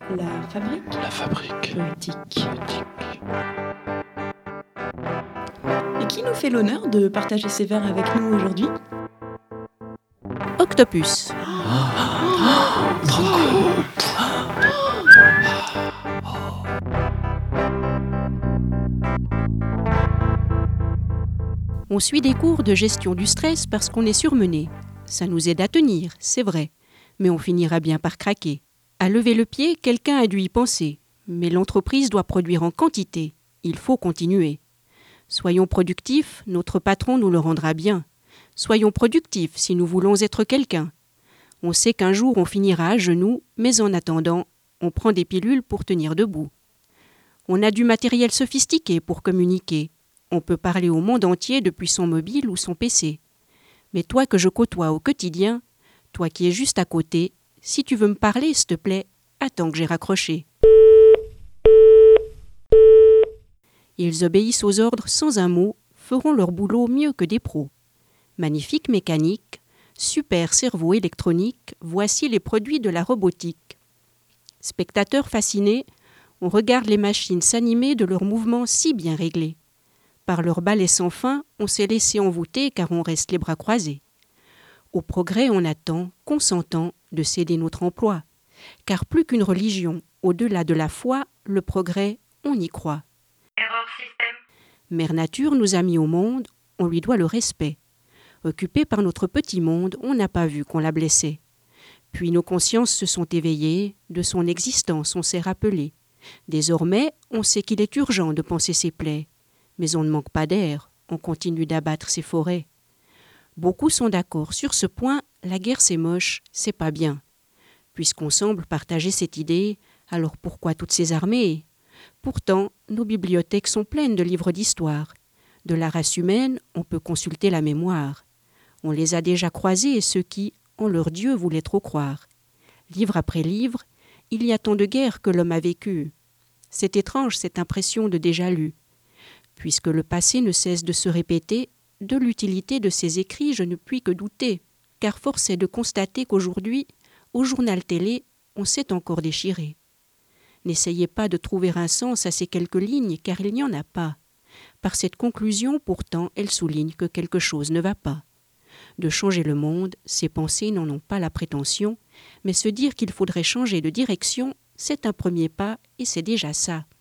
La fabrique La fabrique poétique. Et qui nous fait l'honneur de partager ses vers avec nous aujourd'hui? Octopus. On suit des cours de gestion du stress parce qu'on est surmené. Ça nous aide à tenir, c'est vrai, mais on finira bien par craquer. À lever le pied, quelqu'un a dû y penser. Mais l'entreprise doit produire en quantité. Il faut continuer. Soyons productifs, notre patron nous le rendra bien. Soyons productifs si nous voulons être quelqu'un. On sait qu'un jour on finira à genoux, mais en attendant, on prend des pilules pour tenir debout. On a du matériel sophistiqué pour communiquer. On peut parler au monde entier depuis son mobile ou son PC. Mais toi que je côtoie au quotidien, toi qui es juste à côté, si tu veux me parler, s'il te plaît, attends que j'ai raccroché. Ils obéissent aux ordres sans un mot, feront leur boulot mieux que des pros. Magnifique mécanique, super cerveau électronique, voici les produits de la robotique. Spectateurs fascinés, on regarde les machines s'animer de leurs mouvements si bien réglés. Par leur balai sans fin, on s'est laissé envoûter car on reste les bras croisés. Au progrès, on attend, consentant, de céder notre emploi. Car plus qu'une religion, au-delà de la foi, le progrès, on y croit. Erreur système. Mère Nature nous a mis au monde, on lui doit le respect. Occupé par notre petit monde, on n'a pas vu qu'on la blessait. Puis nos consciences se sont éveillées, de son existence on s'est rappelé. Désormais, on sait qu'il est urgent de panser ses plaies. Mais on ne manque pas d'air, on continue d'abattre ses forêts. Beaucoup sont d'accord sur ce point, la guerre c'est moche, c'est pas bien. Puisqu'on semble partager cette idée, alors pourquoi toutes ces armées? Pourtant, nos bibliothèques sont pleines de livres d'histoire. De la race humaine, on peut consulter la mémoire. On les a déjà croisés, ceux qui, en leur Dieu, voulaient trop croire. Livre après livre, il y a tant de guerres que l'homme a vécues. C'est étrange cette impression de déjà lu. Puisque le passé ne cesse de se répéter, de l'utilité de ces écrits je ne puis que douter, car force est de constater qu'aujourd'hui, au journal télé, on s'est encore déchiré. N'essayez pas de trouver un sens à ces quelques lignes, car il n'y en a pas. Par cette conclusion, pourtant, elle souligne que quelque chose ne va pas. De changer le monde, ces pensées n'en ont pas la prétention, mais se dire qu'il faudrait changer de direction, c'est un premier pas et c'est déjà ça.